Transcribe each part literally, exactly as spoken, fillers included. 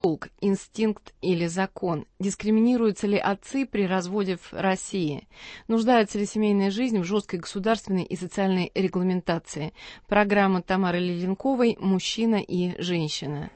долг, инстинкт или закон? Дискриминируются ли отцы при разводе в России? Нуждается ли семейная жизнь в жесткой государственной и социальной регламентации? Программа Тамары Леденковой «Мужчина и женщина».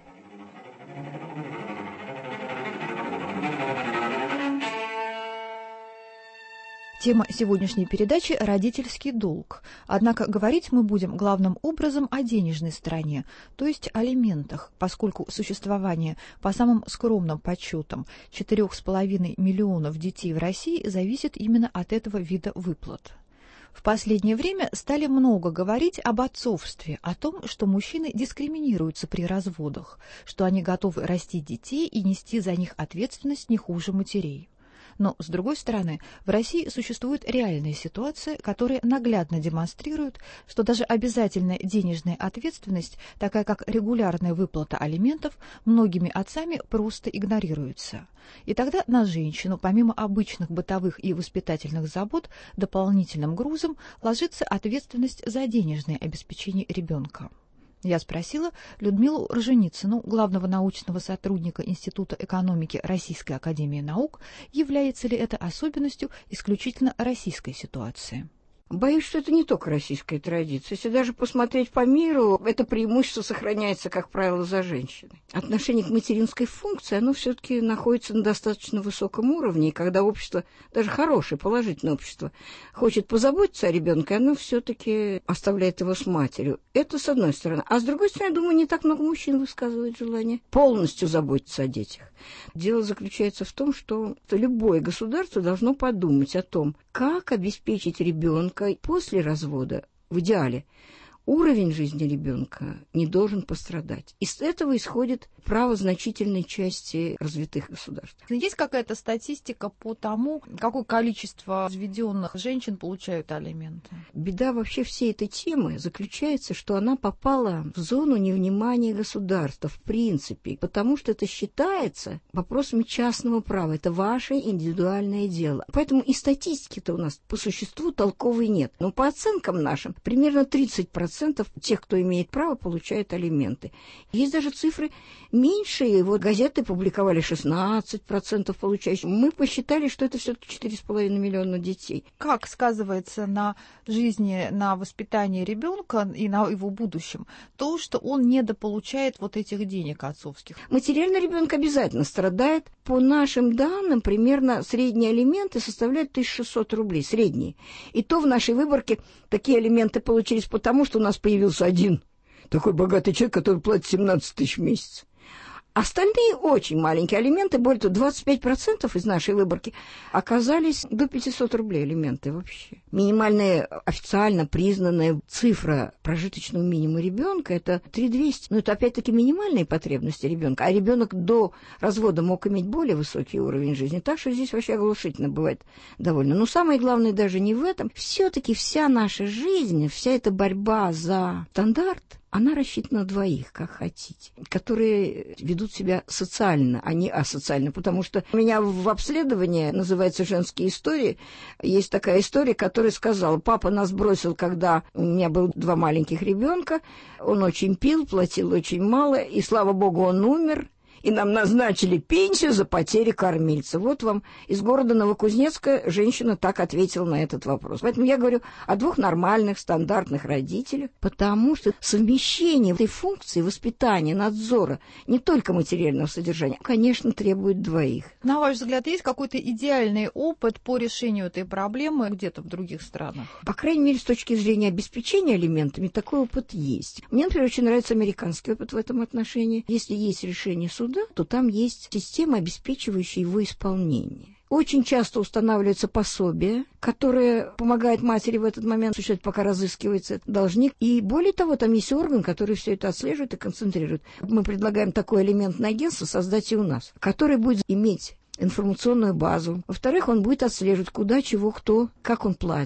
Тема сегодняшней передачи – родительский долг. Однако говорить мы будем главным образом о денежной стороне, то есть алиментах, поскольку существование, по самым скромным подсчетам, четырех с половиной миллионов детей в России зависит именно от этого вида выплат. В последнее время стали много говорить об отцовстве, о том, что мужчины дискриминируются при разводах, что они готовы растить детей и нести за них ответственность не хуже матерей. Но, с другой стороны, в России существует реальная ситуация, которая наглядно демонстрирует, что даже обязательная денежная ответственность, такая как регулярная выплата алиментов, многими отцами просто игнорируется. И тогда на женщину, помимо обычных бытовых и воспитательных забот, дополнительным грузом ложится ответственность за денежное обеспечение ребенка. Я спросила Людмилу Рженицыну, главного научного сотрудника Института экономики Российской академии наук, является ли это особенностью исключительно российской ситуации. Боюсь, что это не только российская традиция. Если даже посмотреть по миру, это преимущество сохраняется, как правило, за женщиной. Отношение к материнской функции, оно все-таки находится на достаточно высоком уровне. И когда общество, даже хорошее, положительное общество, хочет позаботиться о ребенке, оно все-таки оставляет его с матерью. Это с одной стороны. А с другой стороны, я думаю, не так много мужчин высказывает желание полностью заботиться о детях. Дело заключается в том, что любое государство должно подумать о том, как обеспечить ребенка после развода, в идеале, уровень жизни ребенка не должен пострадать. Из этого исходит право значительной части развитых государств. Есть какая-то статистика по тому, какое количество разведенных женщин получают алименты? Беда вообще всей этой темы заключается, что она попала в зону невнимания государства, в принципе, потому что это считается вопросами частного права. Это ваше индивидуальное дело. Поэтому и статистики-то у нас по существу толковой нет. Но по оценкам нашим, примерно тридцать процентов тех, кто имеет право, получают алименты. Есть даже цифры меньшие. Вот газеты публиковали шестнадцать процентов получающих. Мы посчитали, что это все-таки четыре с половиной миллиона детей. Как сказывается на жизни, на воспитании ребенка и на его будущем то, что он недополучает вот этих денег отцовских? Материально ребенок обязательно страдает. По нашим данным, примерно средние алименты составляют тысяча шестьсот рублей. Средние. И то в нашей выборке такие алименты получились потому, что у нас появился один такой богатый человек, который платит семнадцать тысяч в месяц. Остальные очень маленькие алименты, более того, двадцать пять процентов из нашей выборки оказались до пятисот рублей алименты вообще. Минимальная официально признанная цифра прожиточного минимума ребенка – это три тысячи двести. Но это опять-таки минимальные потребности ребенка. А ребенок до развода мог иметь более высокий уровень жизни. Так что здесь вообще оглушительно бывает довольно. Но самое главное даже не в этом. Все-таки вся наша жизнь, вся эта борьба за стандарт, она рассчитана на двоих, как хотите, которые ведут себя социально, а не асоциально. Потому что у меня в обследовании, называется «Женские истории», есть такая история, которая сказала: папа нас бросил, когда у меня было два маленьких ребенка, он очень пил, платил очень мало, и, слава богу, он умер. И нам назначили пенсию за потери кормильца. Вот вам из города Новокузнецка женщина так ответила на этот вопрос. Поэтому я говорю о двух нормальных, стандартных родителях, потому что совмещение этой функции воспитания, надзора, не только материального содержания, конечно, требует двоих. На ваш взгляд, есть какой-то идеальный опыт по решению этой проблемы где-то в других странах? По крайней мере, с точки зрения обеспечения алиментами, такой опыт есть. Мне, например, очень нравится американский опыт в этом отношении. Если есть решение суда, то там есть система, обеспечивающая его исполнение. Очень часто устанавливается пособие, которое помогает матери в этот момент существовать, пока разыскивается должник. И более того, там есть орган, который все это отслеживает и концентрирует. Мы предлагаем такое алиментное агентство создать и у нас, которое будет иметь информационную базу. Во-вторых, он будет отслеживать, куда, чего, кто, как он платит.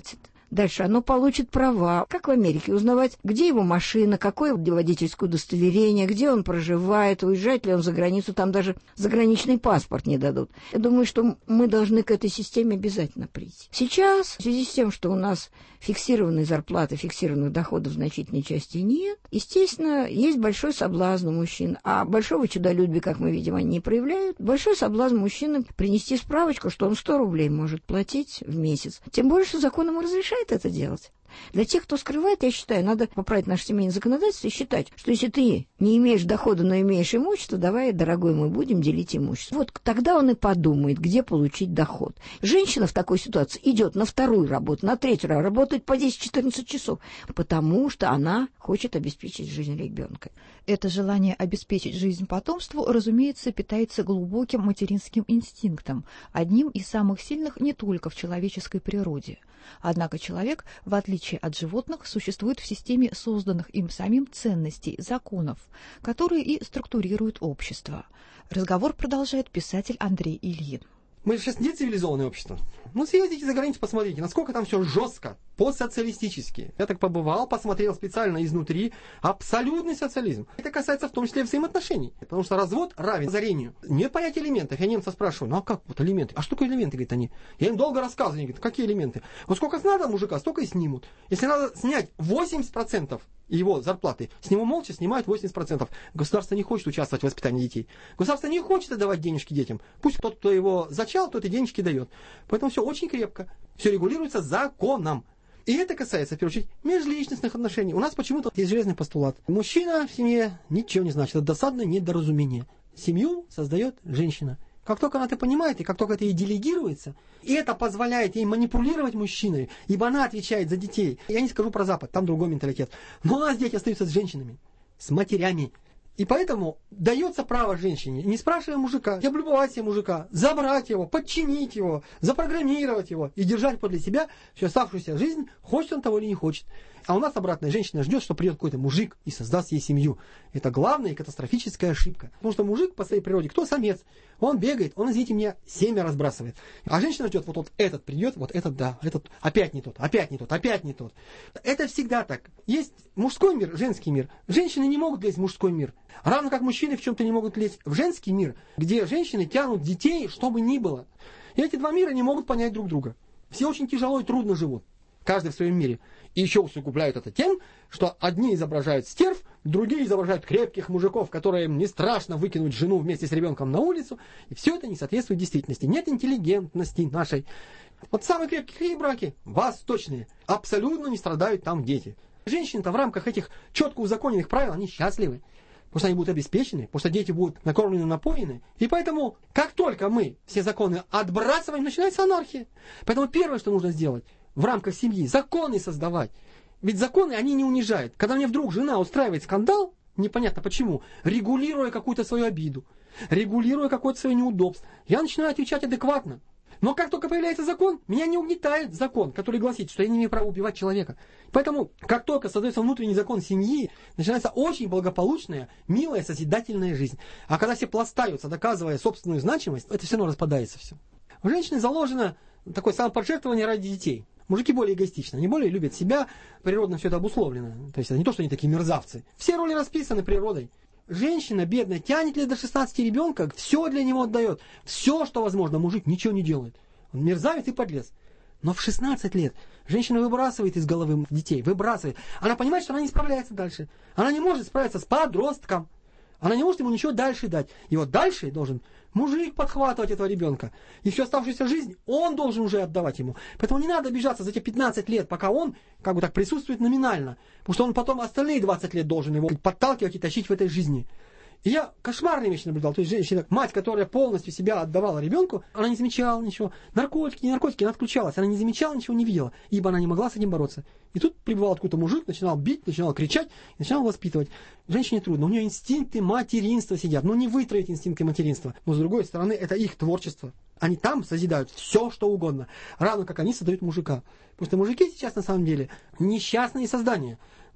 Дальше оно получит права, как в Америке, узнавать, где его машина, какое водительское удостоверение, где он проживает, уезжает ли он за границу, там даже заграничный паспорт не дадут. Я думаю, что мы должны к этой системе обязательно прийти. Сейчас, в связи с тем, что у нас фиксированной зарплаты, фиксированных доходов в значительной части нет, естественно, есть большой соблазн у мужчин, а большого чудолюбия, как мы видим, они не проявляют. Большой соблазн мужчины принести справочку, что он сто рублей может платить в месяц. Тем более, что закон ему разрешает это делать. Для тех, кто скрывает, я считаю, надо поправить наше семейное законодательство и считать, что если ты не имеешь дохода, но имеешь имущество, давай, дорогой мой, будем делить имущество. Вот тогда он и подумает, где получить доход. Женщина в такой ситуации идет на вторую работу, на третью работу, работает по десять-четырнадцать часов, потому что она хочет обеспечить жизнь ребенка. Это желание обеспечить жизнь потомству, разумеется, питается глубоким материнским инстинктом, одним из самых сильных не только в человеческой природе. Однако человек, в отличие от животных, существует в системе созданных им самим ценностей, законов, которые и структурируют общество. Разговор продолжает писатель Андрей Ильин. Мы же сейчас не цивилизованное общество. Ну, съездите за границу, посмотрите, насколько там все жестко, по-социалистически. Я так побывал, посмотрел специально изнутри. Абсолютный социализм. Это касается в том числе и взаимоотношений. Потому что развод равен разорению. Нет понятия элементов. Я немца спрашиваю, ну а как вот элементы? А что такое элементы, говорит они? Я им долго рассказываю, они говорят, какие элементы? Вот сколько надо мужика, столько и снимут. Если надо снять восемьдесят процентов его зарплаты, с него молча снимают восемьдесят процентов. Государство не хочет участвовать в воспитании детей. Государство не хочет отдавать денежки детям. Пусть тот, кто его зачал, тот и денежки дает. Поэтому все очень крепко. Все регулируется законом. И это касается, в первую очередь, межличностных отношений. У нас почему-то есть железный постулат. Мужчина в семье ничего не значит. Это досадное недоразумение. Семью создает женщина. Как только она это понимает, и как только это ей делегируется, и это позволяет ей манипулировать мужчиной, ибо она отвечает за детей. Я не скажу про Запад, там другой менталитет. Но у нас дети остаются с женщинами, с матерями. И поэтому дается право женщине, не спрашивая мужика, облюбовать себе мужика, забрать его, подчинить его, запрограммировать его и держать подле себя всю оставшуюся жизнь, хочет он того или не хочет. А у нас обратная женщина ждет, что придет какой-то мужик и создаст ей семью. Это главная и катастрофическая ошибка. Потому что мужик по своей природе, кто самец, он бегает, он, извините меня, семя разбрасывает. А женщина ждет, вот, вот этот придет, вот этот, да, этот опять не тот, опять не тот, опять не тот. Это всегда так. Есть мужской мир, женский мир. Женщины не могут лезть в мужской мир. Равно как мужчины в чем-то не могут лезть в женский мир, где женщины тянут детей, что бы ни было. И эти два мира не могут понять друг друга. Все очень тяжело и трудно живут. Каждый в своем мире. И еще усугубляют это тем, что одни изображают стерв, другие изображают крепких мужиков, которым не страшно выкинуть жену вместе с ребенком на улицу. И все это не соответствует действительности. Нет интеллигентности нашей. Вот самые крепкие браки, восточные, абсолютно не страдают там дети. Женщины-то в рамках этих четко узаконенных правил, они счастливы. Потому что они будут обеспечены, потому что дети будут накормлены, напоены. И поэтому, как только мы все законы отбрасываем, начинается анархия. Поэтому первое, что нужно сделать в рамках семьи, законы создавать. Ведь законы, они не унижают. Когда мне вдруг жена устраивает скандал, непонятно почему, регулируя какую-то свою обиду, регулируя какое-то свое неудобство, я начинаю отвечать адекватно. Но как только появляется закон, меня не угнетает закон, который гласит, что я не имею права убивать человека. Поэтому, как только создается внутренний закон семьи, начинается очень благополучная, милая, созидательная жизнь. А когда все пластаются, доказывая собственную значимость, это все равно распадается все. У женщины заложено такое самопожертвование ради детей. Мужики более эгоистичны, они более любят себя, природно все это обусловлено. То есть это не то, что они такие мерзавцы. Все роли расписаны природой. Женщина бедная тянет лет до шестнадцати ребенка, все для него отдает. Все, что возможно, мужик ничего не делает. Он мерзавец и подлец. Но в шестнадцать лет женщина выбрасывает из головы детей, выбрасывает. Она понимает, что она не справляется дальше. Она не может справиться с подростком. Она не может ему ничего дальше дать. И вот дальше должен мужик подхватывать этого ребенка. И всю оставшуюся жизнь он должен уже отдавать ему. Поэтому не надо обижаться за те пятнадцать лет, пока он как бы так присутствует номинально. Потому что он потом остальные двадцать лет должен его подталкивать и тащить в этой жизни. И я кошмарные вещи наблюдал. То есть женщина, мать, которая полностью себя отдавала ребенку, она не замечала ничего. Наркотики, не наркотики, она отключалась. Она не замечала, ничего не видела, ибо она не могла с этим бороться. И тут прибывал откуда-то мужик, начинал бить, начинал кричать, начинал воспитывать. Женщине трудно. У нее инстинкты материнства сидят. Но не вытравить инстинкты материнства. Но с другой стороны, это их творчество. Они там созидают все, что угодно. Равно как они создают мужика. Потому что мужики сейчас на самом деле несчастные создания.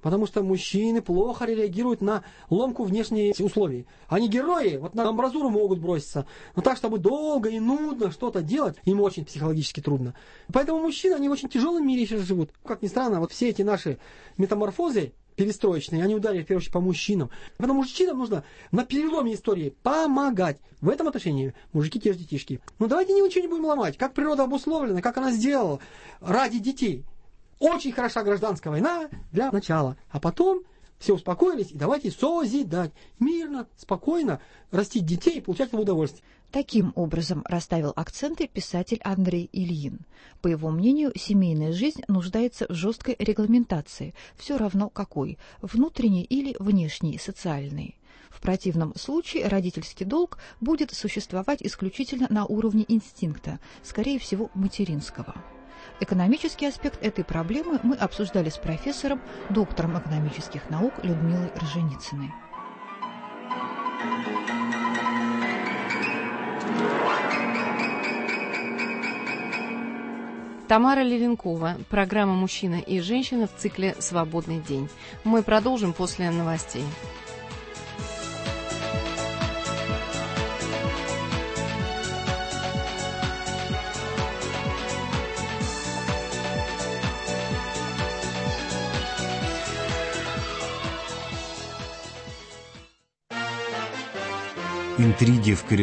Потому что мужчины плохо реагируют на ломку внешних условий. Они герои, вот на амбразуру могут броситься. Но так, чтобы долго и нудно что-то делать, им очень психологически трудно. Поэтому мужчины, они в очень тяжелом мире сейчас живут. Как ни странно, вот все эти наши метаморфозы перестроечные, они ударили в первую очередь по мужчинам. Поэтому мужчинам нужно на переломе истории помогать. В этом отношении мужики те же детишки. Ну давайте ничего не будем ломать. Как природа обусловлена, как она сделала ради детей. Очень хороша гражданская война для начала. А потом все успокоились, и давайте созидать. Мирно, спокойно растить детей и получать это удовольствие. Таким образом расставил акценты писатель Андрей Ильин. По его мнению, семейная жизнь нуждается в жесткой регламентации, все равно какой, внутренней или внешней, социальной. В противном случае родительский долг будет существовать исключительно на уровне инстинкта, скорее всего, материнского. Экономический аспект этой проблемы мы обсуждали с профессором, доктором экономических наук Людмилой Роженицыной. Тамара Левенкова. Программа «Мужчина и женщина» в цикле «Свободный день». Мы продолжим после новостей. Интриги в коридоре.